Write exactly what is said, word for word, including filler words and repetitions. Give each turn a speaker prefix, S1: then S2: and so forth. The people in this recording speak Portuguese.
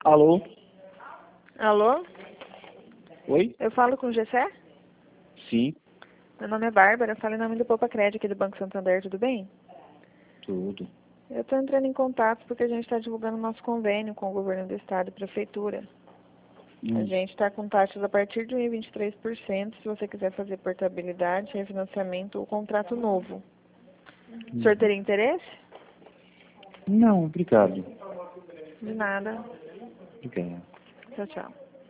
S1: Alô?
S2: Alô?
S1: Oi?
S2: Eu falo com o Gessé?
S1: Sim,
S2: Meu nome é Bárbara, eu falo em nome do Poupa Crédito aqui do Banco Santander, tudo bem?
S1: tudo.
S2: Eu estou entrando em contato porque a gente está divulgando nosso convênio com o governo do estado e prefeitura. A
S1: Hum.
S2: gente está com taxas a partir de um vírgula vinte e três por cento se você quiser fazer portabilidade, refinanciamento ou contrato novo. O senhor teria interesse?
S1: Não, obrigado.
S2: De nada.
S1: Obrigado.
S2: Tchau, tchau.